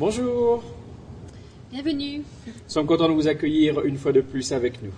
Bonjour, Bienvenue. nous sommes contents de vous accueillir une fois de plus avec nous.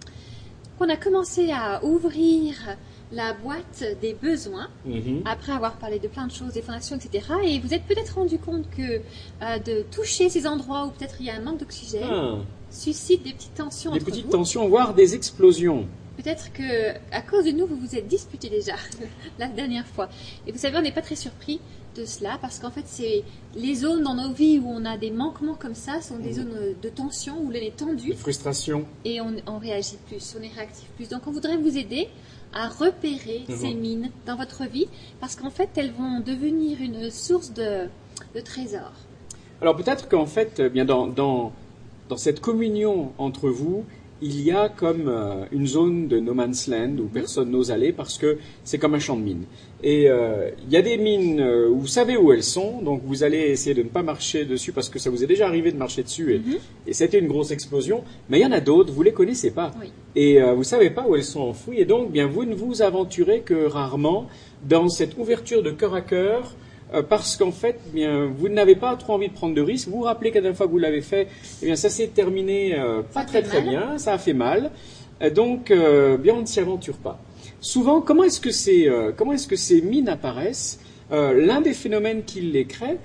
On a commencé à ouvrir la boîte des besoins, après avoir parlé de plein de choses, des fondations, etc. Et vous êtes peut-être rendu compte que de toucher ces endroits où peut-être il y a un manque d'oxygène suscite des petites tensions Des entre petites vous. tensions, voire des explosions. Peut-être que à cause de nous, vous vous êtes disputés déjà la dernière fois. Et vous savez, on n'est pas très surpris de cela parce qu'en fait, c'est les zones dans nos vies où on a des manquements comme ça sont des zones de tension où l'on est tendu Des frustrations. et on réagit plus, on est réactif plus. Donc, on voudrait vous aider à repérer ces mines dans votre vie parce qu'en fait, elles vont devenir une source de trésors. Alors peut-être qu'en fait, bien dans cette communion entre vous, il y a comme une zone de no man's land où personne n'ose aller parce que c'est comme un champ de mines. Et il y a des mines où vous savez où elles sont, donc vous allez essayer de ne pas marcher dessus parce que ça vous est déjà arrivé de marcher dessus et c'était une grosse explosion. Mais il y en a d'autres, vous les connaissez pas. Oui. Et vous savez pas où elles sont enfouies et donc bien vous ne vous aventurez que rarement dans cette ouverture de cœur à cœur. Parce qu'en fait, bien, vous n'avez pas trop envie de prendre de risques. Vous vous rappelez qu'à la dernière fois que vous l'avez fait, eh bien, ça s'est terminé pas très bien, ça a fait mal. Donc, bien, on ne s'y aventure pas. Souvent, comment est-ce que ces mines apparaissent L'un des phénomènes qui les crée,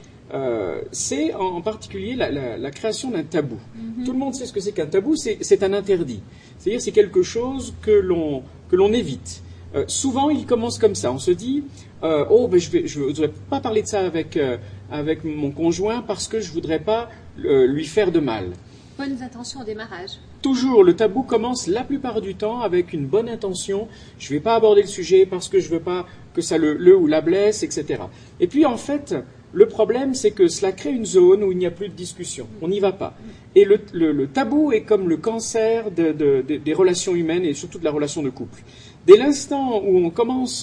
c'est en particulier la création d'un tabou. Tout le monde sait ce que c'est qu'un tabou, c'est un interdit. C'est-à-dire c'est quelque chose que l'on évite. Souvent, il commence comme ça. On se dit, je voudrais pas parler de ça avec mon conjoint parce que je voudrais pas lui faire de mal. Bonnes intentions au démarrage. Toujours, le tabou commence la plupart du temps avec une bonne intention. Je vais pas aborder le sujet parce que je veux pas que ça le ou la blesse, etc. Et puis, en fait, le problème, c'est que cela crée une zone où il n'y a plus de discussion. On n'y va pas. Et le tabou est comme le cancer des relations humaines et surtout de la relation de couple. Dès l'instant où on commence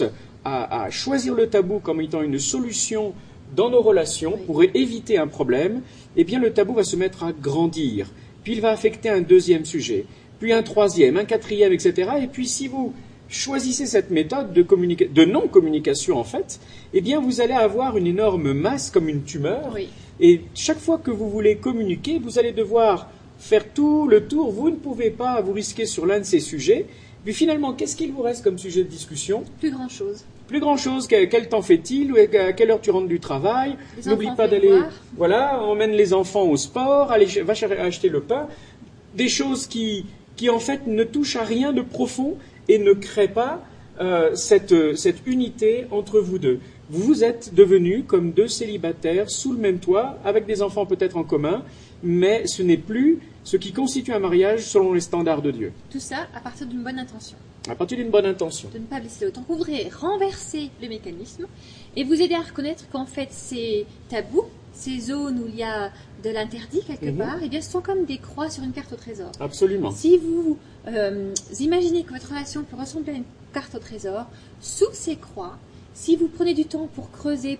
à choisir le tabou comme étant une solution dans nos relations pour éviter un problème, eh bien le tabou va se mettre à grandir. Puis il va affecter un deuxième sujet, puis un troisième, un quatrième, etc. Et puis si vous choisissez cette méthode de non-communication en fait, eh bien vous allez avoir une énorme masse comme une tumeur. Oui. Et chaque fois que vous voulez communiquer, vous allez devoir faire tout le tour. Vous ne pouvez pas vous risquer sur l'un de ces sujets. Puis finalement, qu'est-ce qu'il vous reste comme sujet de discussion ? Plus grand-chose. Plus grand-chose. Quel temps fait-il ? À quelle heure tu rentres du travail ? Les N'oublie enfants pas fait d'aller... boire. Voilà, emmène les enfants au sport, va acheter le pain. Des choses qui en fait ne touchent à rien de profond et ne créent pas cette unité entre vous deux. Vous êtes devenus comme deux célibataires sous le même toit, avec des enfants peut-être en commun, mais ce n'est plus ce qui constitue un mariage selon les standards de Dieu. Tout ça à partir d'une bonne intention. À partir d'une bonne intention. De ne pas blesser l'autre. Donc, vous voudrez renverser le mécanisme et vous aider à reconnaître qu'en fait, ces tabous, ces zones où il y a de l'interdit quelque part, eh bien, ce sont comme des croix sur une carte au trésor. Absolument. Si vous imaginez que votre relation peut ressembler à une carte au trésor, sous ces croix, si vous prenez du temps pour creuser,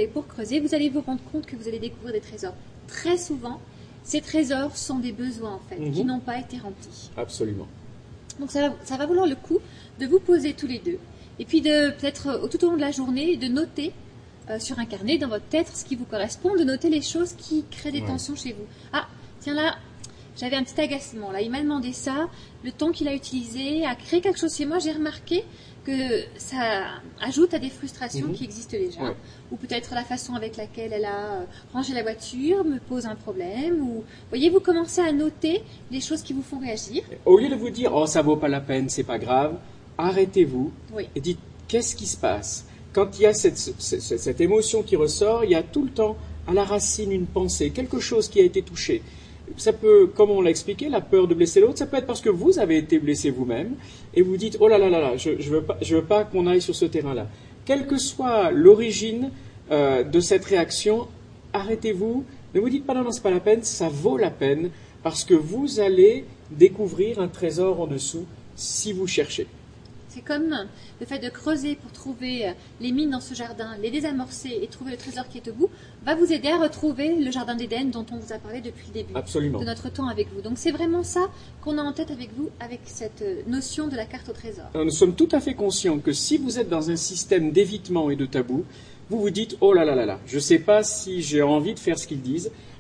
vous allez vous rendre compte que vous allez découvrir des trésors. Très souvent, ces trésors sont des besoins, en fait, qui n'ont pas été remplis. Absolument. Donc ça va valoir le coup de vous poser tous les deux. Et puis de peut-être tout au long de la journée, de noter sur un carnet dans votre tête ce qui vous correspond, de noter les choses qui créent des tensions chez vous. Ah, tiens là, j'avais un petit agacement. Là, il m'a demandé ça, le ton qu'il a utilisé a créé quelque chose chez moi. J'ai remarqué que ça ajoute à des frustrations qui existent déjà. Ouais. Ou peut-être la façon avec laquelle elle a rangé la voiture me pose un problème. Ou, voyez, vous commencez à noter les choses qui vous font réagir. Au lieu de vous dire « Oh, ça vaut pas la peine, c'est pas grave », arrêtez-vous et dites « Qu'est-ce qui se passe ?» Quand il y a cette émotion qui ressort, il y a tout le temps à la racine une pensée, quelque chose qui a été touché. Ça peut, comme on l'a expliqué, la peur de blesser l'autre, ça peut être parce que vous avez été blessé vous-même et vous dites « Oh là là là là, je veux pas qu'on aille sur ce terrain-là ». Quelle que soit l'origine de cette réaction, arrêtez-vous. Ne vous dites pas « Non, c'est pas la peine », ça vaut la peine parce que vous allez découvrir un trésor en dessous si vous cherchez. C'est comme le fait de creuser pour trouver les mines dans ce jardin, les désamorcer et trouver le trésor qui est au bout, va vous aider à retrouver le jardin d'Éden dont on vous a parlé depuis le début Absolument. de notre temps avec vous. Donc c'est vraiment ça qu'on a en tête avec vous, avec cette notion de la carte au trésor. Alors, nous sommes tout à fait conscients que si vous êtes dans un système d'évitement et de tabou, vous vous dites « Oh là là là là, je ne sais pas si j'ai envie de faire ce qu'ils disent,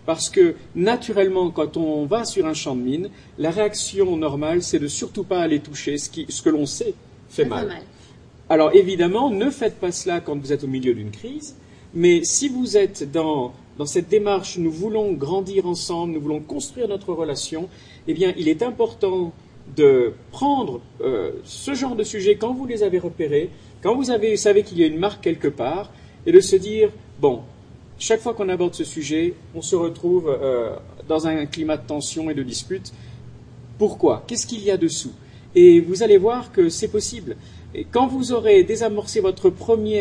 Parce que, naturellement, quand on va sur un champ de mine, la réaction normale, c'est de surtout pas aller toucher ce que l'on sait fait mal. Alors, évidemment, ne faites pas cela quand vous êtes au milieu d'une crise, mais si vous êtes dans cette démarche, nous voulons grandir ensemble, nous voulons construire notre relation, eh bien, il est important de prendre ce genre de sujet quand vous les avez repérés, quand vous savez qu'il y a une marque quelque part, et de se dire, bon, chaque fois qu'on aborde ce sujet, on se retrouve dans un climat de tension et de dispute. Pourquoi? Qu'est-ce qu'il y a dessous? Et vous allez voir que c'est possible. Et quand vous aurez désamorcé votre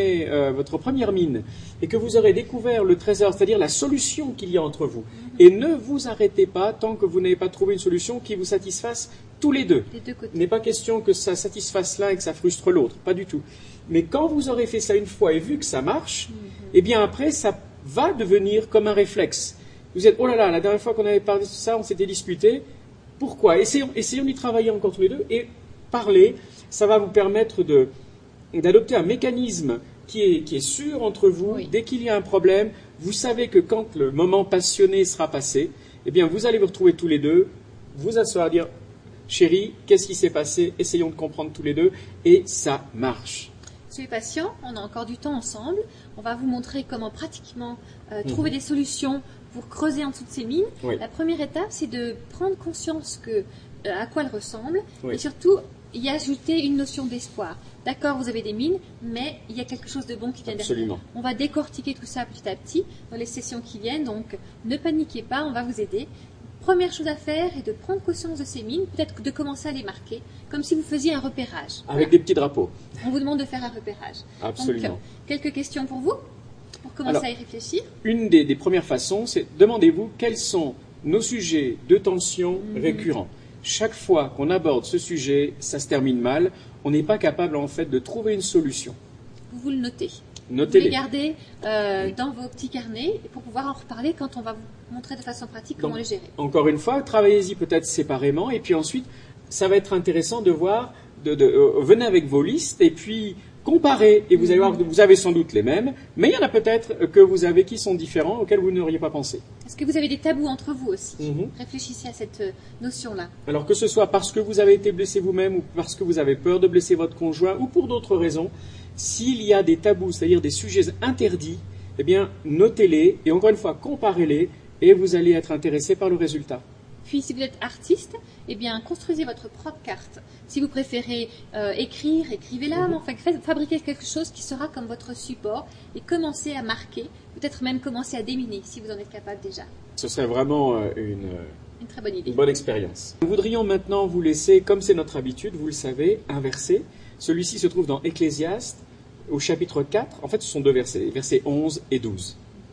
première mine et que vous aurez découvert le trésor, c'est-à-dire la solution qu'il y a entre vous, et ne vous arrêtez pas tant que vous n'avez pas trouvé une solution qui vous satisfasse tous les deux. Il n'est pas question que ça satisfasse l'un et que ça frustre l'autre, pas du tout. Mais quand vous aurez fait ça une fois et vu que ça marche, eh bien après, ça va devenir comme un réflexe. Vous êtes, oh là là, la dernière fois qu'on avait parlé de ça, on s'était disputé. Pourquoi? Essayons d'y travailler encore tous les deux et parler. Ça va vous permettre d'adopter un mécanisme qui est sûr entre vous. Oui. Dès qu'il y a un problème, vous savez que quand le moment passionné sera passé, eh bien vous allez vous retrouver tous les deux, vous asseoir, dire, chérie, qu'est-ce qui s'est passé? Essayons de comprendre tous les deux, et ça marche. Soyez patient, on a encore du temps ensemble. On va vous montrer comment pratiquement trouver des solutions pour creuser en dessous de ces mines. Oui. La première étape, c'est de prendre conscience à quoi elles ressemblent, oui. Et surtout y ajouter une notion d'espoir. D'accord, vous avez des mines, mais il y a quelque chose de bon qui vient derrière. On va décortiquer tout ça petit à petit dans les sessions qui viennent, donc ne paniquez pas, on va vous aider. Première chose à faire est de prendre conscience de ces mines, peut-être de commencer à les marquer, comme si vous faisiez un repérage. Avec des petits drapeaux. On vous demande de faire un repérage. Absolument. Donc, quelques questions pour vous, pour commencer à y réfléchir. Une des premières façons, c'est demandez-vous quels sont nos sujets de tension récurrents. Chaque fois qu'on aborde ce sujet, ça se termine mal. On n'est pas capable, en fait, de trouver une solution. Vous le notez. Notez-les. Vous les gardez dans vos petits carnets pour pouvoir en reparler quand on va vous montrer de façon pratique comment les gérer. Encore une fois, travaillez-y peut-être séparément. Et puis ensuite, ça va être intéressant de voir, venez avec vos listes et puis comparez. Et vous allez voir que vous avez sans doute les mêmes, mais il y en a peut-être que vous avez qui sont différents, auxquels vous n'auriez pas pensé. Est-ce que vous avez des tabous entre vous aussi? Réfléchissez à cette notion-là. Alors que ce soit parce que vous avez été blessé vous-même ou parce que vous avez peur de blesser votre conjoint ou pour d'autres raisons, s'il y a des tabous, c'est-à-dire des sujets interdits, eh bien, notez-les et encore une fois, comparez-les et vous allez être intéressé par le résultat. Puis, si vous êtes artiste, eh bien, construisez votre propre carte. Si vous préférez écrire, écrivez-la, enfin, fabriquez quelque chose qui sera comme votre support et commencez à marquer, peut-être même commencer à déminer si vous en êtes capable déjà. Ce serait vraiment une très bonne idée. Une bonne expérience. Nous voudrions maintenant vous laisser, comme c'est notre habitude, vous le savez, un verset. Celui-ci se trouve dans Ecclésiaste, au chapitre 4. En fait, ce sont deux versets, les versets 11 et 12.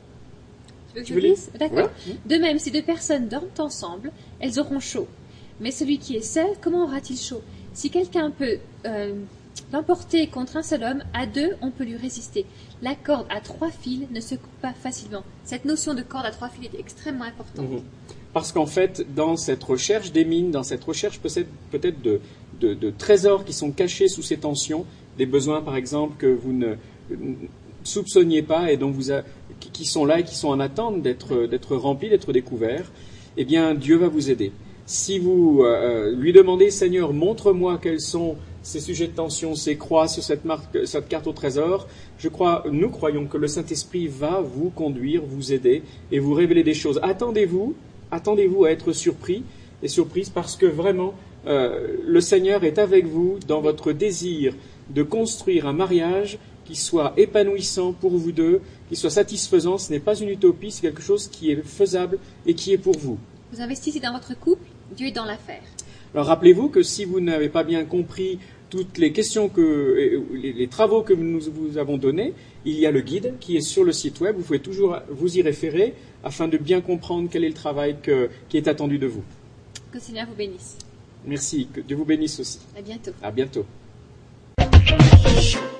Tu veux que je lise? D'accord. Voilà. De même, si deux personnes dorment ensemble, elles auront chaud. Mais celui qui est seul, comment aura-t-il chaud? Si quelqu'un peut l'emporter contre un seul homme, à deux, on peut lui résister. La corde à 3 fils ne se coupe pas facilement. Cette notion de corde à 3 fils est extrêmement importante. Parce qu'en fait, dans cette recherche des mines, dans cette recherche peut-être de trésors qui sont cachés sous ces tensions, des besoins par exemple que vous ne soupçonniez pas et dont qui sont là et qui sont en attente d'être remplis, d'être découverts, eh bien Dieu va vous aider. Si vous lui demandez, Seigneur, montre-moi quels sont ces sujets de tension, ces croix sur cette carte au trésor, nous croyons que le Saint-Esprit va vous conduire, vous aider et vous révéler des choses. Attendez-vous à être surpris et surprise parce que vraiment, le Seigneur est avec vous dans votre désir de construire un mariage qui soit épanouissant pour vous deux, qui soit satisfaisant. Ce n'est pas une utopie, c'est quelque chose qui est faisable et qui est pour vous. Vous investissez dans votre couple, Dieu est dans l'affaire. Alors rappelez-vous que si vous n'avez pas bien compris toutes les questions les travaux que nous vous avons donnés, il y a le guide qui est sur le site web. Vous pouvez toujours vous y référer afin de bien comprendre quel est le travail qui est attendu de vous. Que le Seigneur vous bénisse. Merci, que Dieu vous bénisse aussi. À bientôt. À bientôt.